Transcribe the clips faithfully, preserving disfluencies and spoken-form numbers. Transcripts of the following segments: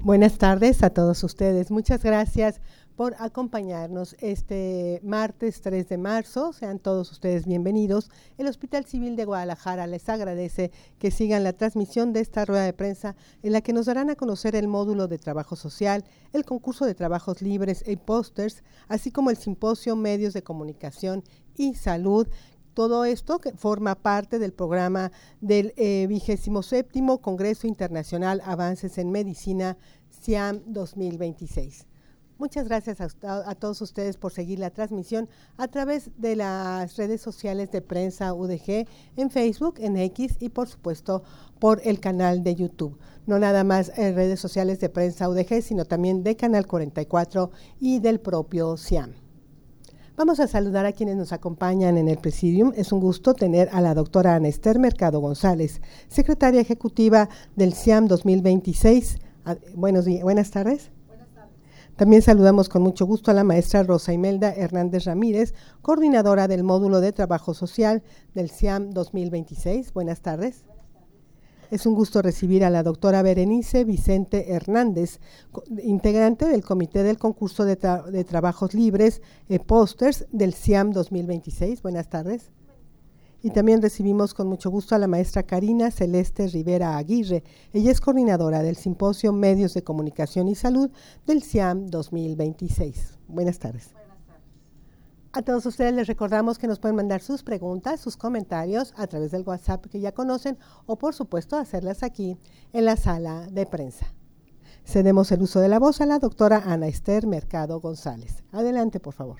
Buenas tardes a todos ustedes. Muchas gracias por acompañarnos este martes tres de marzo. Sean todos ustedes bienvenidos. El Hospital Civil de Guadalajara les agradece que sigan la transmisión de esta rueda de prensa en la que nos darán a conocer el módulo de trabajo social, el concurso de trabajos libres e pósters, así como el simposio Medios de Comunicación y Salud. Todo esto que forma parte del programa del eh, vigésimo séptimo Congreso Internacional Avances en Medicina SIAM dos mil veintiséis. Muchas gracias a, a todos ustedes por seguir la transmisión a través de las redes sociales de Prensa U D G, en Facebook, en X y por supuesto por el canal de YouTube. No nada más en redes sociales de Prensa U D G, sino también de Canal cuarenta y cuatro y del propio SIAM. Vamos a saludar a quienes nos acompañan en el Presidium. Es un gusto tener a la doctora Ana Esther Mercado González, secretaria ejecutiva del SIAM dos mil veintiséis. Buenos días, buenas tardes. Buenas tardes. También saludamos con mucho gusto a la maestra Rosa Imelda Hernández Ramírez, coordinadora del módulo de trabajo social del SIAM dos mil veintiséis. Buenas tardes. Es un gusto recibir a la doctora Berenice Vicente Hernández, integrante del Comité del Concurso de, tra- de Trabajos Libres, eh, Pósters del SIAM dos mil veintiséis. Buenas tardes. Y también recibimos con mucho gusto a la maestra Karina Celeste Rivera Aguirre. Ella es coordinadora del Simposio Medios de Comunicación y Salud del SIAM dos mil veintiséis. Buenas tardes. A todos ustedes les recordamos que nos pueden mandar sus preguntas, sus comentarios a través del WhatsApp que ya conocen o por supuesto hacerlas aquí en la sala de prensa. Cedemos el uso de la voz a la doctora Ana Esther Mercado González. Adelante, por favor.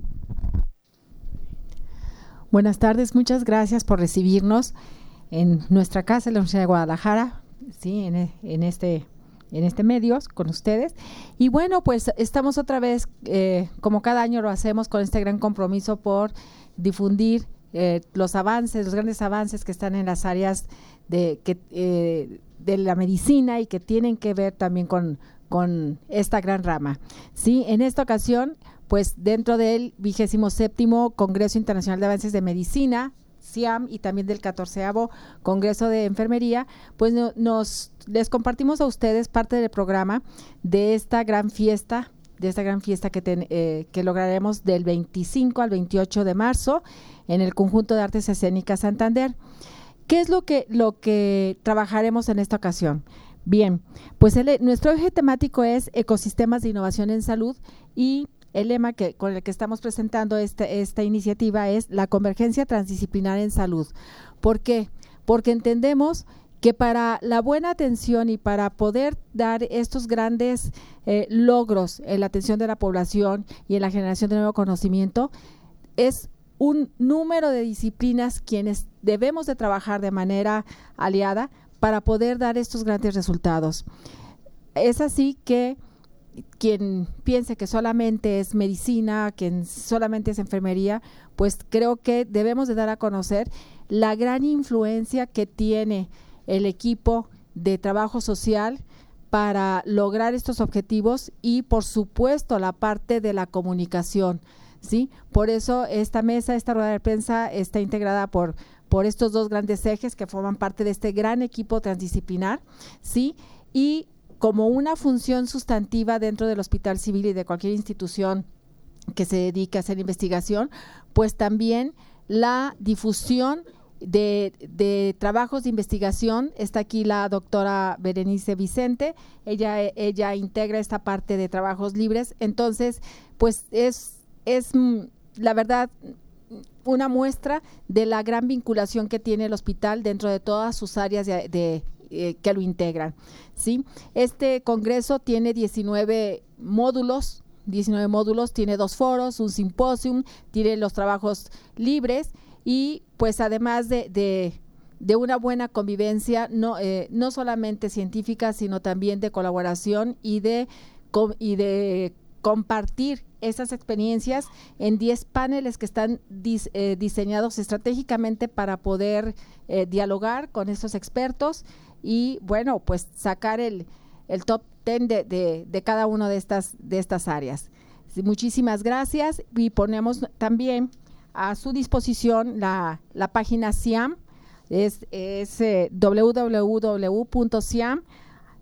Buenas tardes, muchas gracias por recibirnos en nuestra casa en la Universidad de Guadalajara, sí, en, en este en este medios con ustedes. Y bueno, pues estamos otra vez, eh, como cada año lo hacemos, con este gran compromiso por difundir eh, los avances, los grandes avances que están en las áreas de, que, eh, de la medicina y que tienen que ver también con, con esta gran rama. Sí, en esta ocasión, pues dentro del vigésimo séptimo Congreso Internacional de Avances de Medicina, SIAM, y también del catorceavo Congreso de Enfermería, pues no, nos les compartimos a ustedes parte del programa de esta gran fiesta, de esta gran fiesta que, ten, eh, que lograremos del veinticinco al veintiocho de marzo en el Conjunto de Artes Escénicas Santander. ¿Qué es lo que, lo que trabajaremos en esta ocasión? Bien, pues el, nuestro eje temático es ecosistemas de innovación en salud, y el lema que, con el que estamos presentando este, esta iniciativa es la convergencia transdisciplinar en salud. ¿Por qué? Porque entendemos que para la buena atención y para poder dar estos grandes eh, logros en la atención de la población y en la generación de nuevo conocimiento, es un número de disciplinas quienes debemos de trabajar de manera aliada para poder dar estos grandes resultados. Es así que quien piense que solamente es medicina, quien solamente es enfermería, pues creo que debemos de dar a conocer la gran influencia que tiene el equipo de trabajo social para lograr estos objetivos y, por supuesto, la parte de la comunicación, ¿sí? Por eso esta mesa, esta rueda de prensa está integrada por, por estos dos grandes ejes que forman parte de este gran equipo transdisciplinar, ¿sí? Y como una función sustantiva dentro del Hospital Civil y de cualquier institución que se dedique a hacer investigación, pues también la difusión de, de trabajos de investigación. Está aquí la doctora Berenice Vicente, ella, ella integra esta parte de trabajos libres. Entonces, pues es, es la verdad una muestra de la gran vinculación que tiene el hospital dentro de todas sus áreas de, de Eh, que lo integran, ¿sí? Este congreso tiene diecinueve módulos, diecinueve módulos, tiene dos foros, un simposium, tiene los trabajos libres y pues además de, de, de una buena convivencia, no, eh, no solamente científica, sino también de colaboración y de, y de compartir esas experiencias en diez paneles que están dis, eh, diseñados estratégicamente para poder eh, dialogar con estos expertos y bueno, pues sacar el, el top ten de, de, de cada una de estas, de estas áreas. Sí, muchísimas gracias, y ponemos también a su disposición la, la página SIAM, es, es eh, doble u doble u doble u punto siam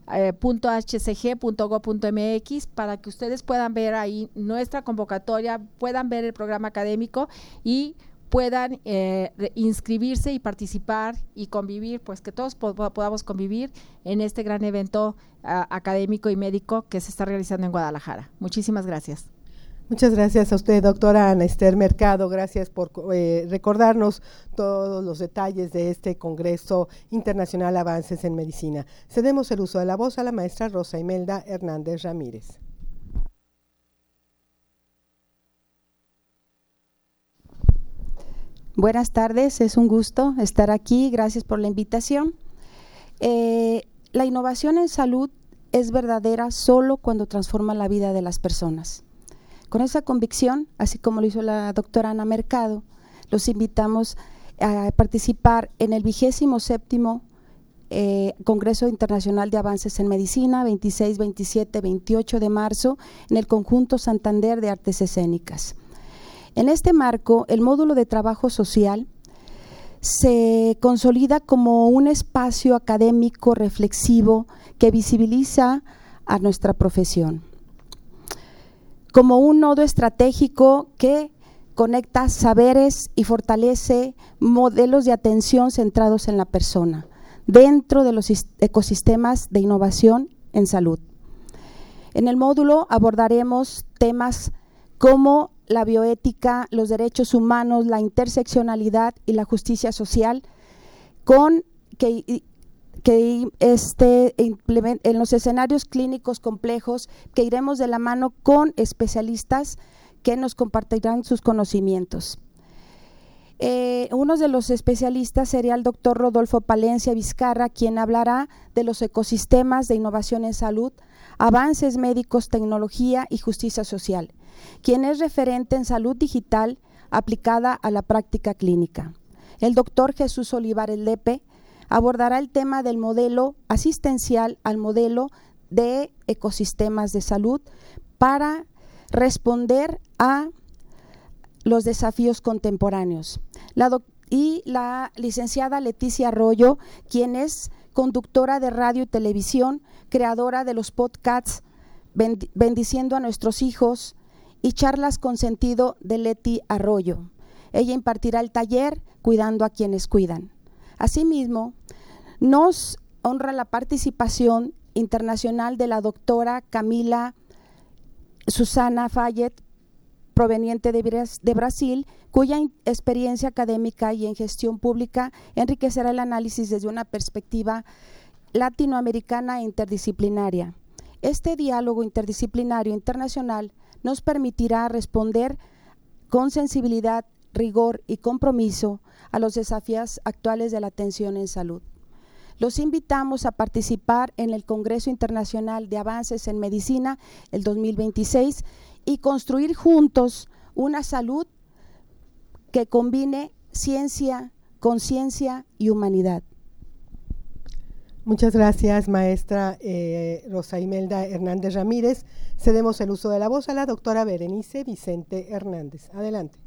eh, punto h c g punto gob punto m x para que ustedes puedan ver ahí nuestra convocatoria, puedan ver el programa académico y puedan eh, inscribirse y participar y convivir, pues que todos po podamos convivir en este gran evento uh, académico y médico que se está realizando en Guadalajara. Muchísimas gracias. Muchas gracias a usted, doctora Ana Esther Mercado. Gracias por eh, recordarnos todos los detalles de este Congreso Internacional Avances en Medicina. Cedemos el uso de la voz a la maestra Rosa Imelda Hernández Ramírez. Buenas tardes, es un gusto estar aquí, gracias por la invitación. Eh, la innovación en salud es verdadera solo cuando transforma la vida de las personas. Con esa convicción, así como lo hizo la doctora Ana Mercado, los invitamos a participar en el vigésimo séptimo eh, Congreso Internacional de Avances en Medicina, veintiséis, veintisiete, veintiocho de marzo, en el Conjunto Santander de Artes Escénicas. En este marco, el módulo de trabajo social se consolida como un espacio académico reflexivo que visibiliza a nuestra profesión, como un nodo estratégico que conecta saberes y fortalece modelos de atención centrados en la persona, dentro de los ecosistemas de innovación en salud. En el módulo abordaremos temas como la bioética, los derechos humanos, la interseccionalidad y la justicia social, con que, que este, en los escenarios clínicos complejos que iremos de la mano con especialistas que nos compartirán sus conocimientos. Eh, uno de los especialistas sería el doctor Rodolfo Palencia Vizcarra, quien hablará de los ecosistemas de innovación en salud, avances médicos, tecnología y justicia social, quien es referente en salud digital aplicada a la práctica clínica. El doctor Jesús Olivares Lepe abordará el tema del modelo asistencial al modelo de ecosistemas de salud para responder a los desafíos contemporáneos. La y la licenciada Leticia Arroyo, quien es conductora de radio y televisión, creadora de los podcasts Bendiciendo a nuestros hijos y charlas con sentido de Leti Arroyo. Ella impartirá el taller Cuidando a quienes cuidan. Asimismo, nos honra la participación internacional de la doctora Camila Susana Fayet, proveniente de Brasil, cuya experiencia académica y en gestión pública enriquecerá el análisis desde una perspectiva latinoamericana e interdisciplinaria. Este diálogo interdisciplinario internacional nos permitirá responder con sensibilidad, rigor y compromiso a los desafíos actuales de la atención en salud. Los invitamos a participar en el Congreso Internacional de Avances en Medicina el dos mil veintiséis y construir juntos una salud que combine ciencia, conciencia y humanidad. Muchas gracias, maestra eh, Rosa Imelda Hernández Ramírez. Cedemos el uso de la voz a la doctora Berenice Vicente Hernández. Adelante.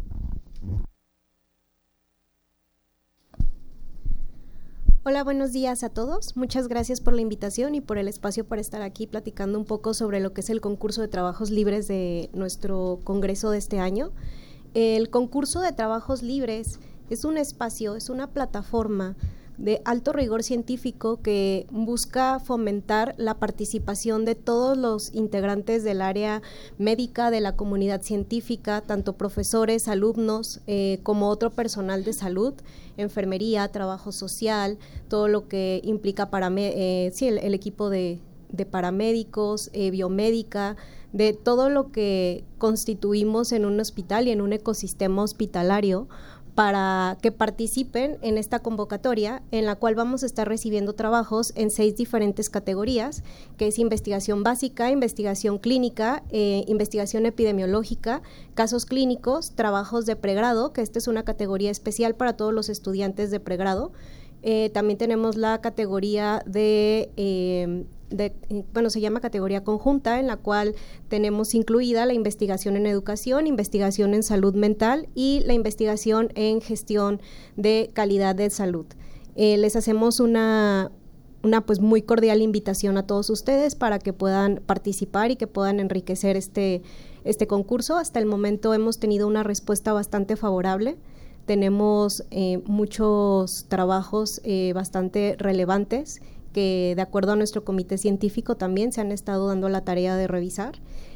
Hola, buenos días a todos. Muchas gracias por la invitación y por el espacio para estar aquí platicando un poco sobre lo que es el concurso de trabajos libres de nuestro congreso de este año. El concurso de trabajos libres es un espacio, es una plataforma de alto rigor científico que busca fomentar la participación de todos los integrantes del área médica, de la comunidad científica, tanto profesores, alumnos, eh, como otro personal de salud, enfermería, trabajo social, todo lo que implica para eh, sí, el, el equipo de, de paramédicos, eh, biomédica, de todo lo que constituimos en un hospital y en un ecosistema hospitalario, para que participen en esta convocatoria en la cual vamos a estar recibiendo trabajos en seis diferentes categorías, que es investigación básica, investigación clínica, eh, investigación epidemiológica, casos clínicos, trabajos de pregrado, que esta es una categoría especial para todos los estudiantes de pregrado. Eh, también tenemos la categoría de, eh, de, bueno, se llama categoría conjunta, en la cual tenemos incluida la investigación en educación, investigación en salud mental y la investigación en gestión de calidad de salud. Eh, les hacemos una, una pues muy cordial invitación a todos ustedes para que puedan participar y que puedan enriquecer este, este concurso. Hasta el momento hemos tenido una respuesta bastante favorable. Tenemos eh, muchos trabajos eh, bastante relevantes que, de acuerdo a nuestro comité científico, también se han estado dando la tarea de revisar.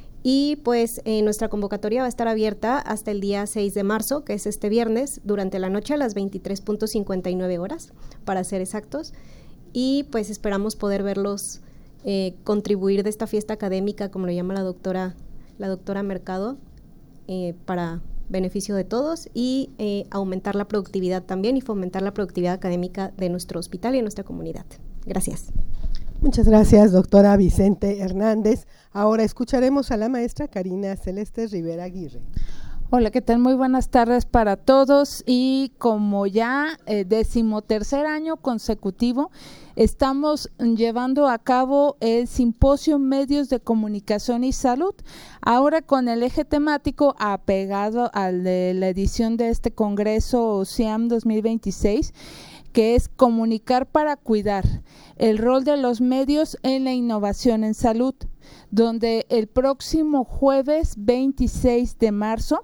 Y pues eh, nuestra convocatoria va a estar abierta hasta el día seis de marzo, que es este viernes, durante la noche a las veintitrés punto cincuenta y nueve horas, para ser exactos. Y pues esperamos poder verlos eh, contribuir de esta fiesta académica, como lo llama la doctora, la doctora Mercado, eh, para beneficio de todos y eh, aumentar la productividad también y fomentar la productividad académica de nuestro hospital y de nuestra comunidad. Gracias. Muchas gracias, doctora Vicente Hernández. Ahora escucharemos a la maestra Karina Celeste Rivera Aguirre. Hola, ¿qué tal? Muy buenas tardes para todos, y como ya eh, decimotercer año consecutivo estamos llevando a cabo el Simposio Medios de Comunicación y Salud, ahora con el eje temático apegado al de la edición de este Congreso C I A M dos mil veintiséis, que es comunicar para cuidar, el rol de los medios en la innovación en salud, donde el próximo jueves veintiséis de marzo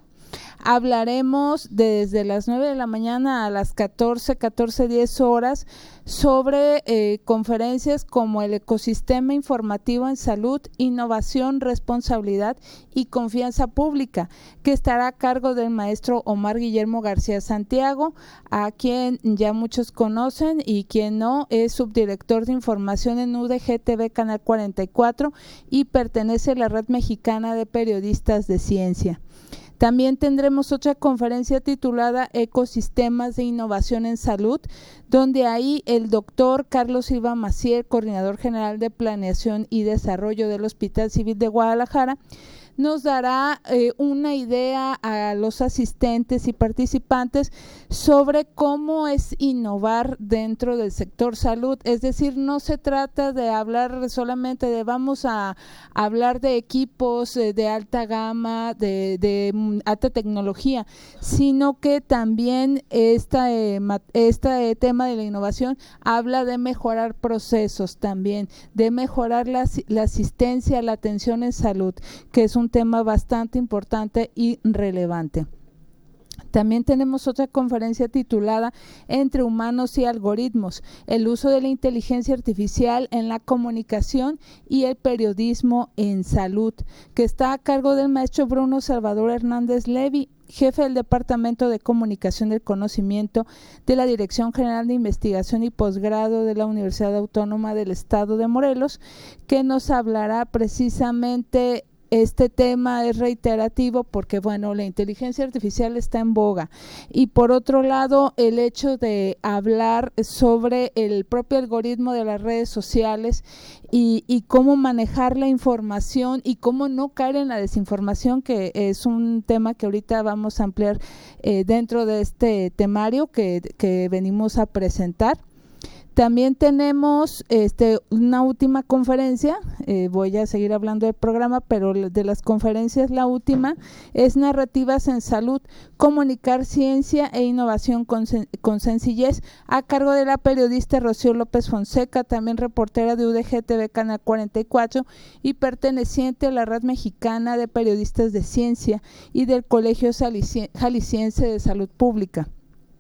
hablaremos desde las nueve de la mañana a las catorce, catorce diez horas sobre eh, conferencias como el ecosistema informativo en salud, innovación, responsabilidad y confianza pública, que estará a cargo del maestro Omar Guillermo García Santiago, a quien ya muchos conocen y quien no, es subdirector de información en U D G T V Canal cuarenta y cuatro y pertenece a la Red Mexicana de Periodistas de Ciencia. También tendremos otra conferencia titulada Ecosistemas de Innovación en Salud, donde ahí el doctor Carlos Silva Maciel, coordinador general de Planeación y Desarrollo del Hospital Civil de Guadalajara, nos dará eh, una idea a los asistentes y participantes sobre cómo es innovar dentro del sector salud. Es decir, no se trata de hablar solamente de vamos a hablar de equipos eh, de alta gama, de, de um, alta tecnología, sino que también esta, eh, este tema de la innovación habla de mejorar procesos también, de mejorar la, la asistencia, la atención en salud, que es un tema bastante importante y relevante. También tenemos otra conferencia titulada Entre humanos y algoritmos, el uso de la inteligencia artificial en la comunicación y el periodismo en salud, que está a cargo del maestro Bruno Salvador Hernández Levy, jefe del Departamento de Comunicación del Conocimiento de la Dirección General de Investigación y Posgrado de la Universidad Autónoma del Estado de Morelos, que nos hablará precisamente. Este tema es reiterativo porque, bueno, la inteligencia artificial está en boga, y por otro lado el hecho de hablar sobre el propio algoritmo de las redes sociales y, y cómo manejar la información y cómo no caer en la desinformación, que es un tema que ahorita vamos a ampliar eh, dentro de este temario que, que venimos a presentar. También tenemos este, una última conferencia, eh, voy a seguir hablando del programa, pero de las conferencias la última es Narrativas en Salud, comunicar ciencia e innovación con, con sencillez, a cargo de la periodista Rocío López Fonseca, también reportera de U D G T V Canal cuarenta y cuatro y perteneciente a la Red Mexicana de Periodistas de Ciencia y del Colegio Jalisciense de Salud Pública.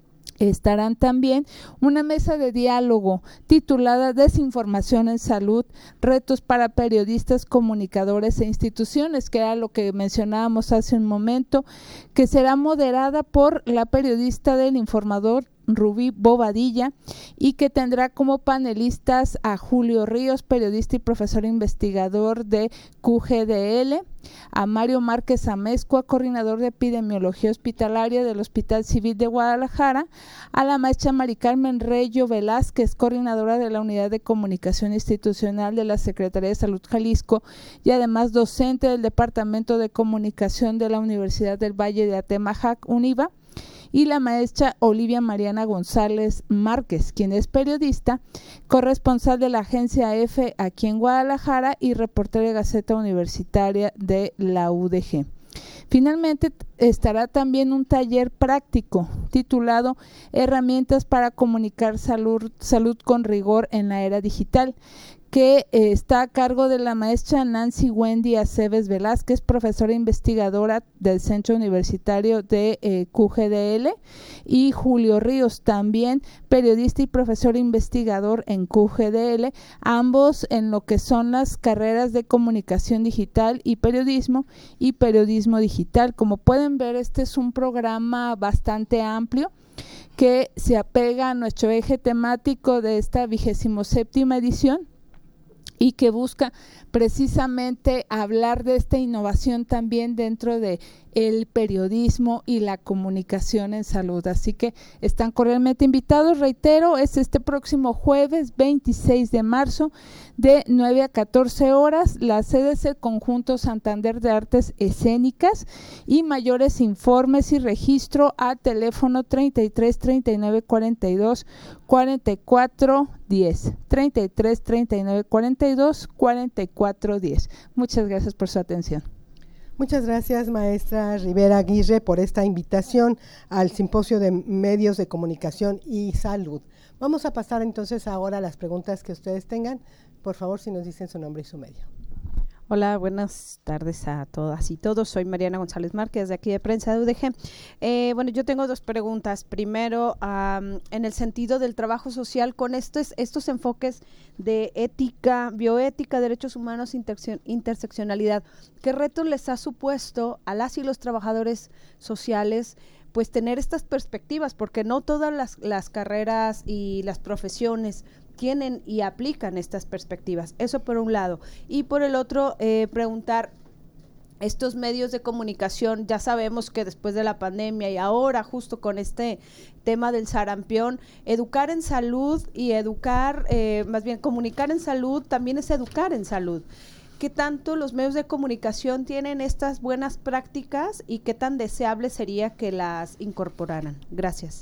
Estarán también una mesa de diálogo titulada Desinformación en Salud, retos para periodistas, comunicadores e instituciones, que era lo que mencionábamos hace un momento, que será moderada por la periodista del Informador Rubí Bobadilla, y que tendrá como panelistas a Julio Ríos, periodista y profesor investigador de Q G D L, a Mario Márquez Amezcua, coordinador de epidemiología hospitalaria del Hospital Civil de Guadalajara, a la maestra Mari Carmen Reyo Velázquez, coordinadora de la Unidad de Comunicación Institucional de la Secretaría de Salud Jalisco y además docente del Departamento de Comunicación de la Universidad del Valle de Atemajac, UNIVA, y la maestra Olivia Mariana González Márquez, quien es periodista, corresponsal de la agencia EFE aquí en Guadalajara y reportera de Gaceta Universitaria de la U D G. Finalmente, estará también un taller práctico titulado Herramientas para comunicar salud, salud con rigor en la era digital, que eh, está a cargo de la maestra Nancy Wendy Aceves Velázquez, profesora investigadora del Centro Universitario de eh, Q G D L, y Julio Ríos, también periodista y profesor investigador en Q G D L, ambos en lo que son las carreras de comunicación digital y periodismo y periodismo digital. Como pueden ver, este es un programa bastante amplio que se apega a nuestro eje temático de esta vigésimo séptima edición, y que busca precisamente hablar de esta innovación también dentro de el periodismo y la comunicación en salud. Así que están cordialmente invitados. Reitero, es este próximo jueves veintiséis de marzo de nueve a catorce horas. La sede es el Conjunto Santander de Artes Escénicas, y mayores informes y registro a teléfono treinta y tres, treinta y nueve, cuarenta y dos, cuarenta y cuatro, diez, treinta y tres, treinta y nueve, cuarenta y dos, cuarenta y cuatro, diez. Muchas gracias por su atención. Muchas gracias, maestra Rivera Aguirre, por esta invitación al Simposio de Medios de Comunicación y Salud. Vamos a pasar entonces ahora a las preguntas que ustedes tengan. Por favor, si nos dicen su nombre y su medio. Hola, buenas tardes a todas y todos. Soy Mariana González Márquez, de aquí de Prensa de U D G. Eh, bueno, yo tengo dos preguntas. Primero, um, en el sentido del trabajo social, con estos, estos enfoques de ética, bioética, derechos humanos, interseccionalidad, ¿qué retos les ha supuesto a las y los trabajadores sociales pues tener estas perspectivas? Porque no todas las, las carreras y las profesiones tienen y aplican estas perspectivas. Eso por un lado. Y por el otro, eh, preguntar, estos medios de comunicación, ya sabemos que después de la pandemia y ahora justo con este tema del sarampión, educar en salud y educar, eh, más bien comunicar en salud también es educar en salud. ¿Qué tanto los medios de comunicación tienen estas buenas prácticas y qué tan deseable sería que las incorporaran? Gracias.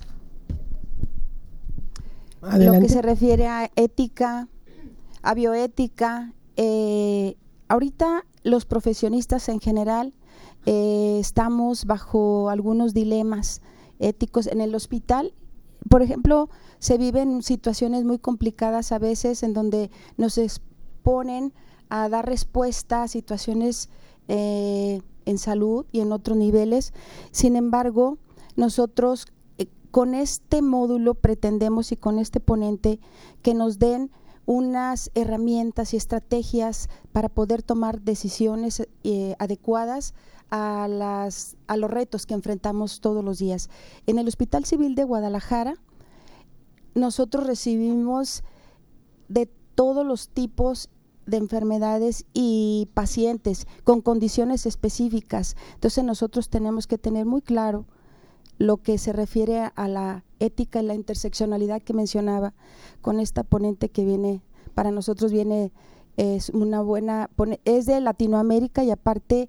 Adelante. Lo que se refiere a ética, a bioética, eh, ahorita los profesionistas en general eh, estamos bajo algunos dilemas éticos en el hospital. Por ejemplo, se viven situaciones muy complicadas a veces en donde nos exponen a dar respuesta a situaciones eh, en salud y en otros niveles. Sin embargo, nosotros con este módulo pretendemos, y con este ponente, que nos den unas herramientas y estrategias para poder tomar decisiones eh, adecuadas a, las, a los retos que enfrentamos todos los días. En el Hospital Civil de Guadalajara, nosotros recibimos de todos los tipos de enfermedades y pacientes con condiciones específicas. Entonces nosotros tenemos que tener muy claro lo que se refiere a la ética y la interseccionalidad que mencionaba con esta ponente que viene, para nosotros viene, es una buena, es de Latinoamérica, y aparte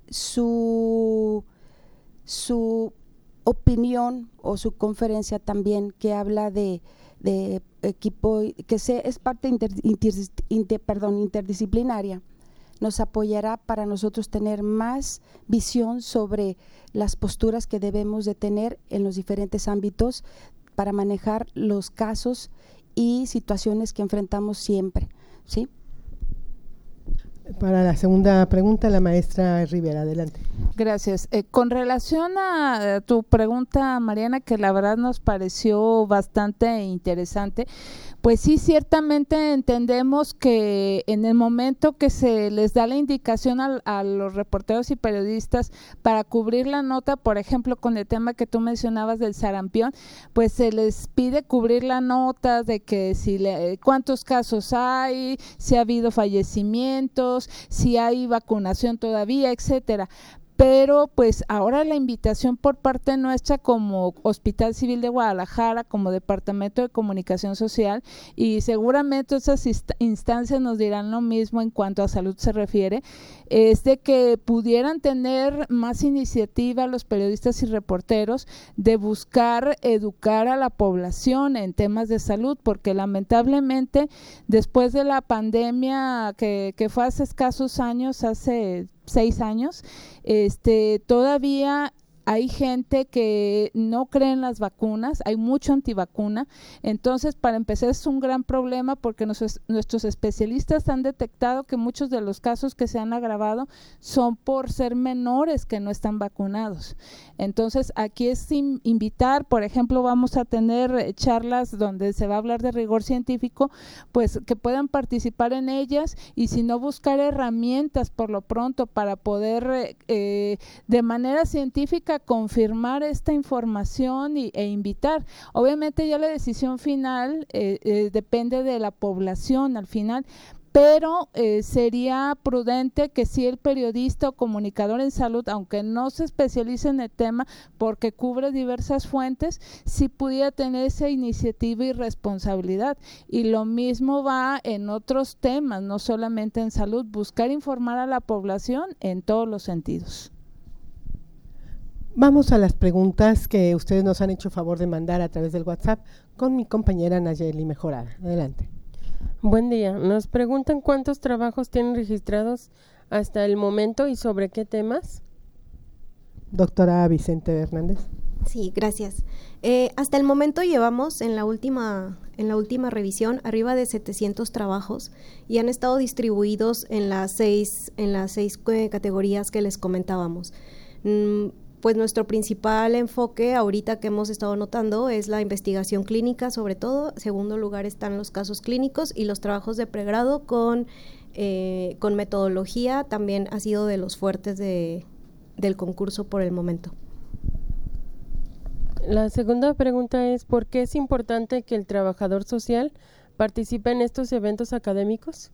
su, su opinión o su conferencia también, que habla de, de equipo, que se, es parte inter, inter, inter, perdón, interdisciplinaria, nos apoyará para nosotros tener más visión sobre las posturas que debemos de tener en los diferentes ámbitos para manejar los casos y situaciones que enfrentamos siempre, ¿sí? Para la segunda pregunta, la maestra Rivera, adelante. Gracias. Eh, con relación a, a tu pregunta, Mariana, que la verdad nos pareció bastante interesante, pues sí, ciertamente entendemos que en el momento que se les da la indicación a, a los reporteros y periodistas para cubrir la nota, por ejemplo, con el tema que tú mencionabas del sarampión, pues se les pide cubrir la nota de que si le, cuántos casos hay, si ha habido fallecimientos, si hay vacunación todavía, etcétera. Pero pues ahora la invitación por parte nuestra como Hospital Civil de Guadalajara, como Departamento de Comunicación Social, y seguramente esas instancias nos dirán lo mismo en cuanto a salud se refiere, es de que pudieran tener más iniciativa los periodistas y reporteros de buscar educar a la población en temas de salud, porque lamentablemente después de la pandemia que, que fue hace escasos años, hace seis años, este, todavía hay gente que no cree en las vacunas, hay mucho antivacuna, entonces para empezar es un gran problema porque nuestros, nuestros especialistas han detectado que muchos de los casos que se han agravado son por ser menores que no están vacunados. Entonces aquí es in, invitar, por ejemplo, vamos a tener charlas donde se va a hablar de rigor científico, pues que puedan participar en ellas y si no buscar herramientas por lo pronto para poder eh, de manera científica confirmar esta información y, e invitar. Obviamente ya la decisión final eh, eh, depende de la población al final, pero eh, sería prudente que si el periodista o comunicador en salud, aunque no se especialice en el tema porque cubre diversas fuentes, sí pudiera tener esa iniciativa y responsabilidad. Y lo mismo va en otros temas, no solamente en salud, buscar informar a la población en todos los sentidos. Vamos a las preguntas que ustedes nos han hecho favor de mandar a través del WhatsApp con mi compañera Nayeli Mejorada. Adelante. Buen día. Nos preguntan cuántos trabajos tienen registrados hasta el momento y sobre qué temas. Doctora Vicente Hernández. Sí, gracias. Eh, hasta el momento llevamos en la última en la última revisión arriba de setecientos trabajos y han estado distribuidos en las seis en las seis eh, categorías que les comentábamos. Mm, Pues nuestro principal enfoque ahorita que hemos estado notando es la investigación clínica sobre todo, en segundo lugar están los casos clínicos y los trabajos de pregrado con, eh, con metodología también ha sido de los fuertes de, del concurso por el momento. La segunda pregunta es ¿por qué es importante que el trabajador social participe en estos eventos académicos?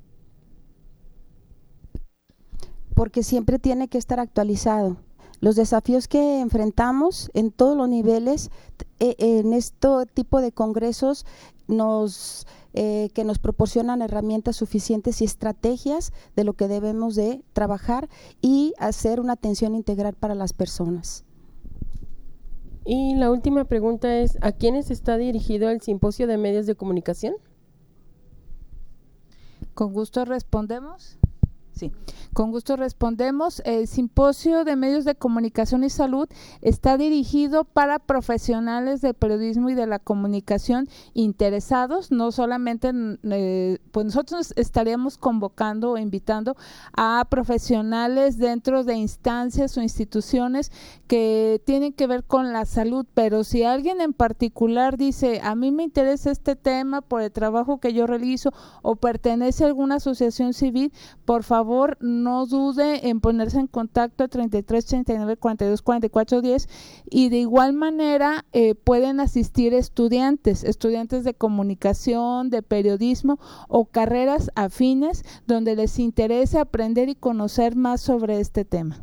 Porque siempre tiene que estar actualizado. Los desafíos que enfrentamos en todos los niveles, eh, en este tipo de congresos nos, eh, que nos proporcionan herramientas suficientes y estrategias de lo que debemos de trabajar y hacer una atención integral para las personas. Y la última pregunta es ¿a quiénes está dirigido el Simposio de Medios de Comunicación? Con gusto respondemos. Sí, con gusto respondemos. El Simposio de Medios de Comunicación y Salud está dirigido para profesionales del periodismo y de la comunicación interesados, no solamente, eh, pues nosotros estaríamos convocando o invitando a profesionales dentro de instancias o instituciones que tienen que ver con la salud, pero si alguien en particular dice, a mí me interesa este tema por el trabajo que yo realizo o pertenece a alguna asociación civil, por favor, favor no dude en ponerse en contacto a treinta y tres, treinta y nueve, cuarenta y dos, cuarenta y cuatro, diez y de igual manera eh, pueden asistir estudiantes, estudiantes de comunicación, de periodismo o carreras afines donde les interese aprender y conocer más sobre este tema.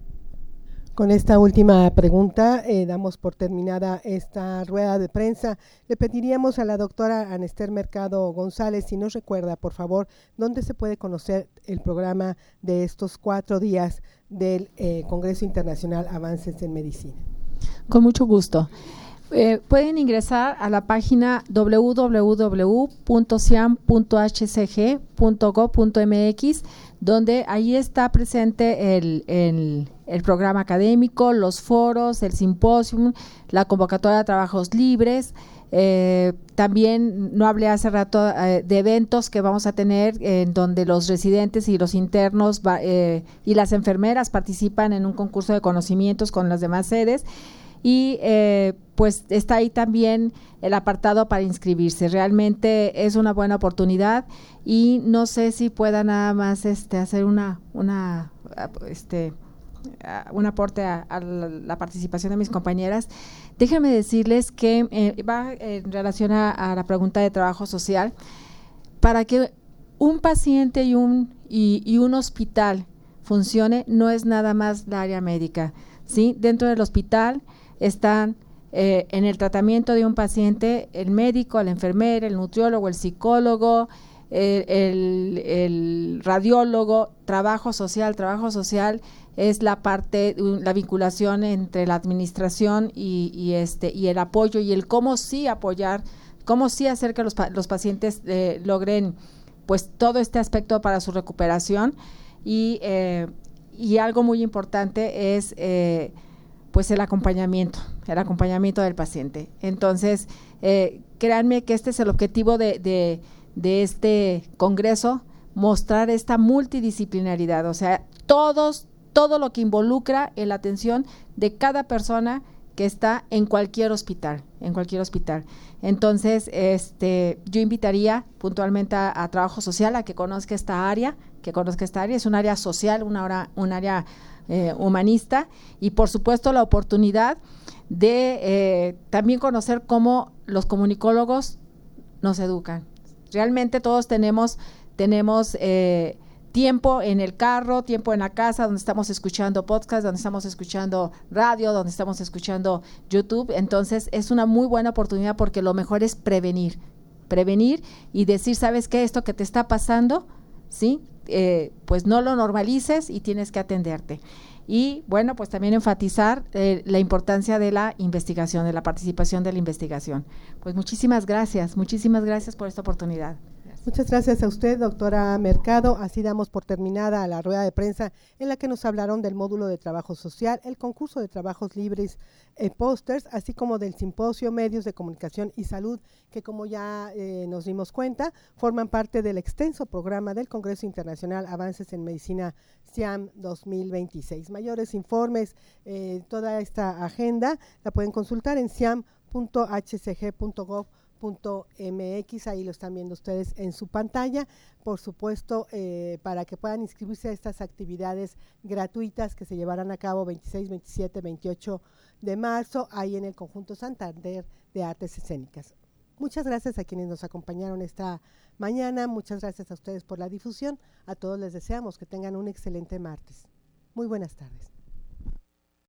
Con esta última pregunta eh, damos por terminada esta rueda de prensa. Le pediríamos a la doctora Anester Mercado González, si nos recuerda, por favor, dónde se puede conocer el programa de estos cuatro días del eh, Congreso Internacional Avances en Medicina. Con mucho gusto. Eh, pueden ingresar a la página doble u doble u doble u punto ciam punto h c g punto gob punto m x, donde ahí está presente el, el, el programa académico, los foros, el simposio, la convocatoria de trabajos libres. Eh, también no hablé hace rato eh, de eventos que vamos a tener en donde los residentes y los internos va, eh, y las enfermeras participan en un concurso de conocimientos con las demás sedes. Y eh, pues está ahí también el apartado para inscribirse. Realmente es una buena oportunidad y no sé si pueda nada más este hacer una una este un aporte a, a la, la participación de mis compañeras. Déjenme decirles que eh, va en relación a, a la pregunta de trabajo social. Para que un paciente y un y, y un hospital funcione, no es nada más la área médica, ¿sí? Dentro del hospital están eh, en el tratamiento de un paciente el médico, la enfermera, el nutriólogo, el psicólogo, el, el, el radiólogo, trabajo social. Trabajo social es la parte, la vinculación entre la administración y, y este y el apoyo y el cómo sí apoyar, cómo sí hacer que los, los pacientes eh, logren pues todo este aspecto para su recuperación y eh, y algo muy importante es eh, pues el acompañamiento, el acompañamiento del paciente. Entonces, eh, créanme que este es el objetivo de, de, de este congreso, mostrar esta multidisciplinaridad, o sea, todos, todo lo que involucra en la atención de cada persona que está en cualquier hospital, en cualquier hospital. Entonces, este, yo invitaría puntualmente a, a Trabajo Social a que conozca esta área, que conozca esta área, es un área social, una hora, un área eh, humanista, y por supuesto la oportunidad de eh, también conocer cómo los comunicólogos nos educan. Realmente todos tenemos, tenemos eh, tiempo en el carro, tiempo en la casa, donde estamos escuchando podcast, donde estamos escuchando radio, donde estamos escuchando YouTube. Entonces, es una muy buena oportunidad porque lo mejor es prevenir, prevenir y decir, ¿sabes qué? Esto que te está pasando, ¿sí? Eh, pues no lo normalices y tienes que atenderte. Y, bueno, pues también enfatizar eh, la importancia de la investigación, de la participación de la investigación. Pues muchísimas gracias, muchísimas gracias por esta oportunidad. Muchas gracias a usted, doctora Mercado. Así damos por terminada la rueda de prensa en la que nos hablaron del módulo de trabajo social, el concurso de trabajos libres, eh, pósters, así como del simposio Medios de Comunicación y Salud, que como ya eh, nos dimos cuenta, forman parte del extenso programa del Congreso Internacional Avances en Medicina SIAM dos mil veintiséis. Mayores informes, eh, toda esta agenda la pueden consultar en siam punto h c g punto gov punto m x, ahí lo están viendo ustedes en su pantalla, por supuesto, eh, para que puedan inscribirse a estas actividades gratuitas que se llevarán a cabo veintiséis, veintisiete, veintiocho de marzo, ahí en el Conjunto Santander de Artes Escénicas. Muchas gracias a quienes nos acompañaron esta mañana, muchas gracias a ustedes por la difusión, a todos les deseamos que tengan un excelente martes. Muy buenas tardes.